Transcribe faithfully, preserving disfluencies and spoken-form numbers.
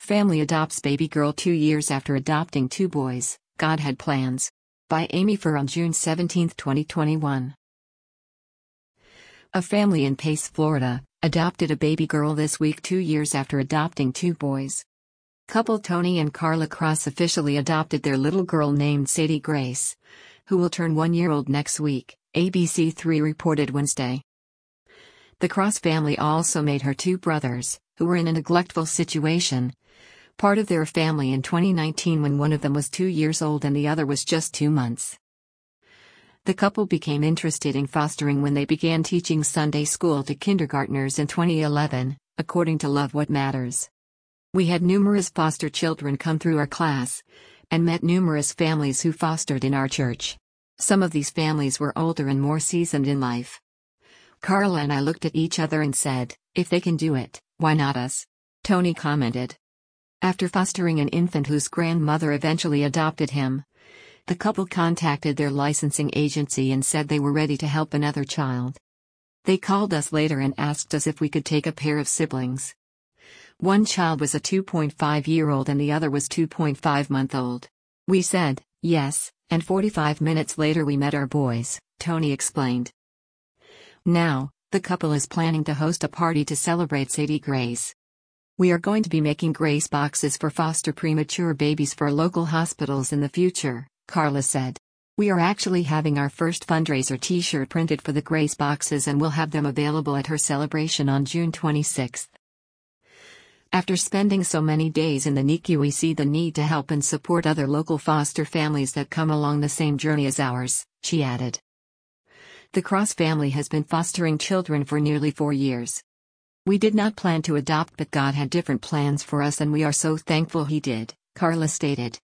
Family adopts baby girl two years after adopting two boys. God had plans. By Amy Furr on June seventeenth, twenty twenty-one. A family in Pace, Florida, adopted a baby girl this week two years after adopting two boys. Couple Tony and Carla Cross officially adopted their little girl named Sadie Grace, who will turn one year old next week, A B C three reported Wednesday. The Cross family also made her two brothers, who were in a neglectful situation, part of their family in twenty nineteen when one of them was two years old and the other was just two months. The couple became interested in fostering when they began teaching Sunday school to kindergartners in twenty eleven, according to Love What Matters. We had numerous foster children come through our class, and met numerous families who fostered in our church. Some of these families were older and more seasoned in life. Carla and I looked at each other and said, if they can do it, why not us? Tony commented. After fostering an infant whose grandmother eventually adopted him, the couple contacted their licensing agency and said they were ready to help another child. They called us later and asked us if we could take a pair of siblings. One child was a two point five year old and the other was two point five month old. We said, yes, and forty-five minutes later we met our boys, Tony explained. Now, the couple is planning to host a party to celebrate Sadie Grace. We are going to be making Grace boxes for foster premature babies for local hospitals in the future, Carla said. We are actually having our first fundraiser t-shirt printed for the Grace boxes and we'll have them available at her celebration on June twenty-sixth. After spending so many days in the N I C U, we see the need to help and support other local foster families that come along the same journey as ours, she added. The Cross family has been fostering children for nearly four years. We did not plan to adopt, but God had different plans for us and we are so thankful He did, Carla stated.